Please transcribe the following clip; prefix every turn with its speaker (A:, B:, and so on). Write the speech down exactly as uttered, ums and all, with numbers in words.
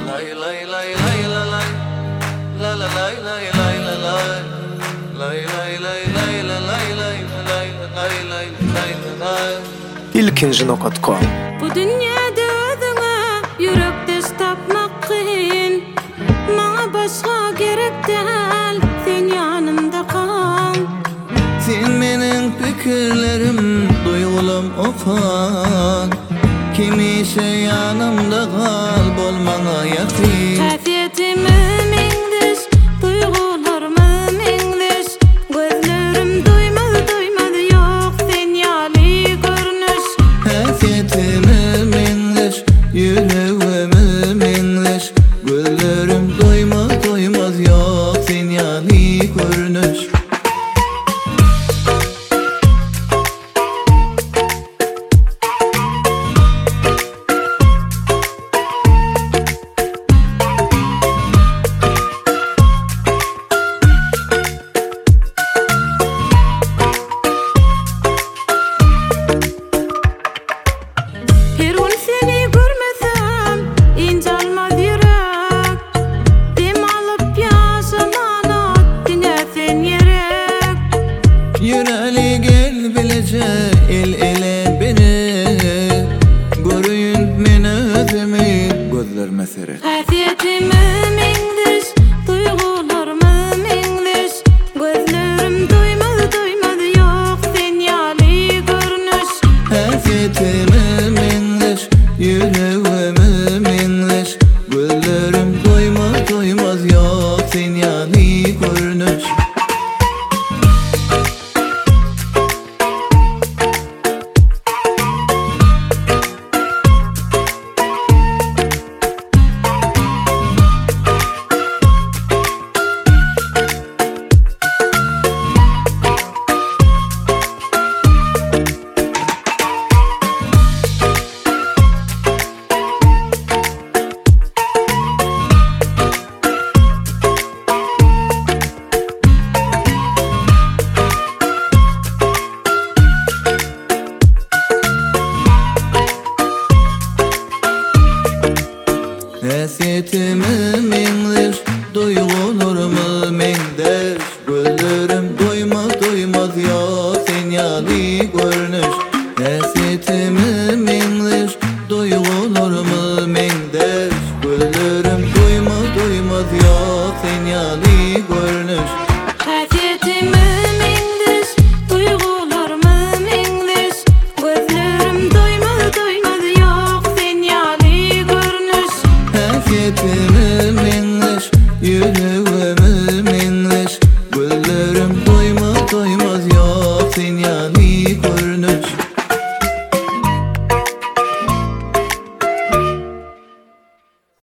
A: ilkinji nokta com.
B: Bu dünyada özüňe yürekde tapmak kyn. Maňa başga gerek däl, sen ýanymda kal.
C: Sen meniň pikirlerim, duýgulum okan. Kimişe ýanymda kal, bolmaňa ýakyn.
B: Häsiýetimi meňdiş, duýgularmy meňdiş. Gözlerim doýmaz, doýmaz, ýok sen ýaly görnüş.
C: Häsiýetimi meňdiş, yüregimi meňdiş. Gözlerim doýmaz, doýmaz, ýok sen ýaly görnüş. Yüreli gel bilece el ele beni. Görüyün men özümi gözlerime seret.
B: Häsiýetimi meňdiş, duýgularmy meňdiş. Gözlerim doýmaz, doýmaz, ýok sen ýaly görnüş.
C: Häsiýetimi meňdiş, yüregimi meňdiş. Gözlerim doýmaz, doýmaz, ýok sen ýaly görnüş. Häsiýetimi meňdiş, duýgularmy meňdiş. Gözlerim doýmaz, doýmaz, ýok sen ýaly görnüş. Häsiýetimi meňdiş, duýgularmy meňdiş. Gözlerim doýmaz, doýmaz, ýok sen ýaly görnüş.
B: Häsiýetimi meňdiş, duýgularmy meňdiş. Gözlerim doýmaz, doýmaz, ýok sen ýaly görnüş.
C: Häsiýetimi meňdiş, yüregimi